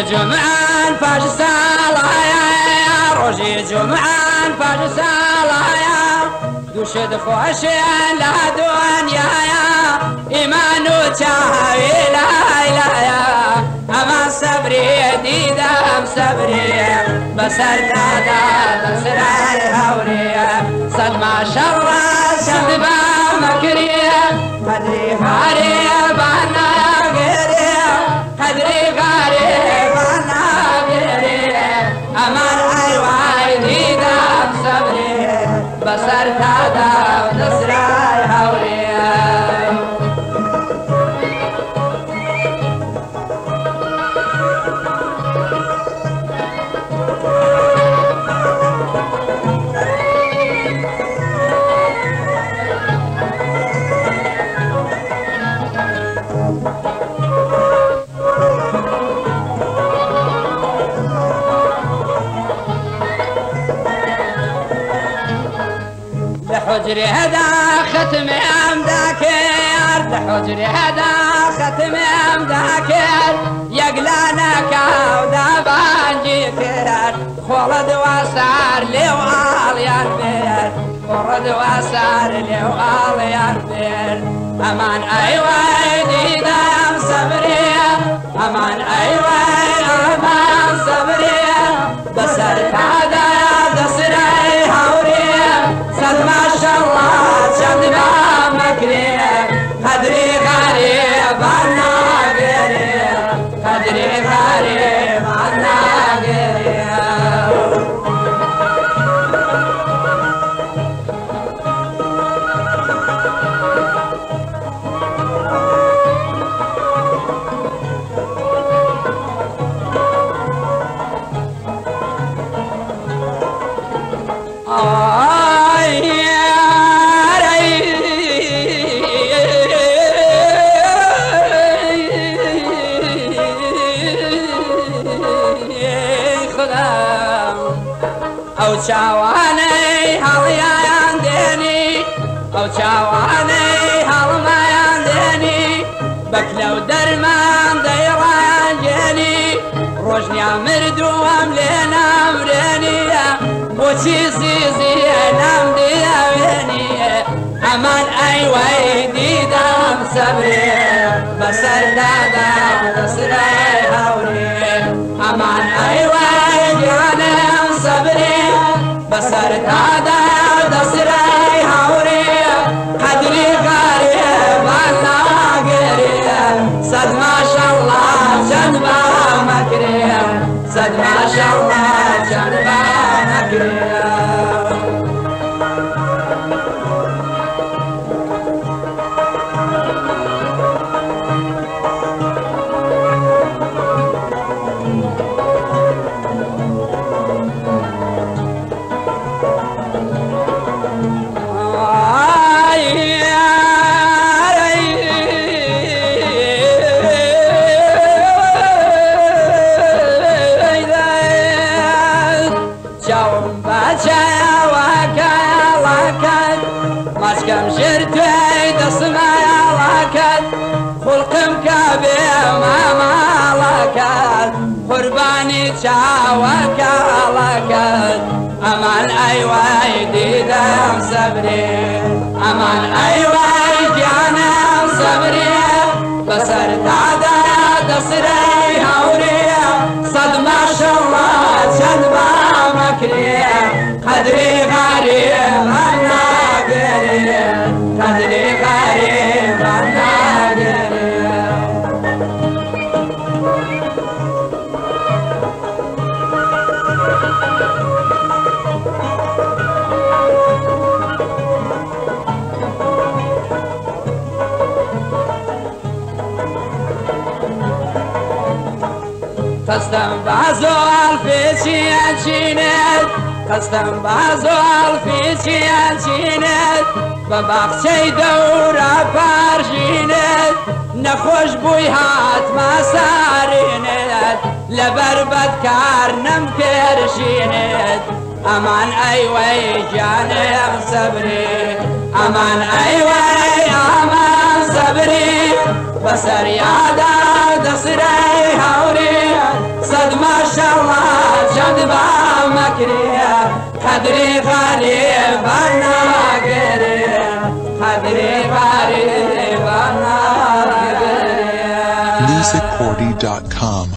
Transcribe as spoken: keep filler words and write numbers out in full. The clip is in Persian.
جمعان فاش ساڵایە ڕۆژی جمعان فاش ساڵایە دووشت خۆشیان لە دنیایە ئیمان و چاوی لایلایە ئەمان سەبری دیدەم سەبری بەسەر دادا دەسرای هەوریە سەد ماشەڵڵا چەند با مەکریە قەدری غاریە با ناگەریە قەدری غاریە با ناگەریە ئەمان ئەیوای دیدەم سەبری بەسەر دادا دەسرای هەوریە حجري هذا ختم ام ذاكر حجري هذا ختم ام ذاكر يقلانك ودابانجي كرر خلد وصار لوال يربير خلد وصار لوال يربير امان ايوه دام صبري امان ايوه امان صبري بسر هذا دسري هوري صد ما شاء الله چند با مکریه قدری غریب آنا گریه قدری غریب آنا گریه او چاوانەی هەڵیان دێنی ئەو چاوانەی هەڵمایان دێنی بەکلە و دەرمان دەیڕانگێنی ڕۆژنیا مردووەم لێ نامرێنیە بۆچی زیزیە نامدیاوێنیە ئەمان ئەیوەی دیدەم سەبرێ بەسەر دادا دەسرای هەورێ ئەمان ئەیوەی گیانەم سەبرێ بسر دادا دسرای هوری قدری غریب آنا گریه صد ماشالله چند با مکریه صد ماشالله چند با مکریه ماسكم جرتي دسما يلاكت خلقم كابي ما مالكت قرباني تشاوك لكت امان ايواي ديدم صبري امان ايواي جانم صبري بسر دادا دسري هوري صد ما شاء الله شد ما مكري قدري غريب انا قدري غريب انا قصدم بعضو الفيشي انشينت قصدم بعضو الفيشي انشينت ببخشي دورة بارجينت نخوش بوي هات ما سارينت لبربت كار نمكرشينت امان ايوي جانم صبري امان ايوي امان صبري بسر يادا دسري هوري صد ما شاء الله جد با مكرية قدري غريب أنا قريب قدري غريب أنا قريب music cordy dot com